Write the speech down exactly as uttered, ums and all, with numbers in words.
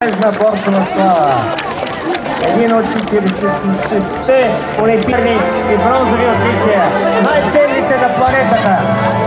на борсова слава. Един от четиридесет и шестте олимпийни и бронзови отличия. Най-ценните на планетата.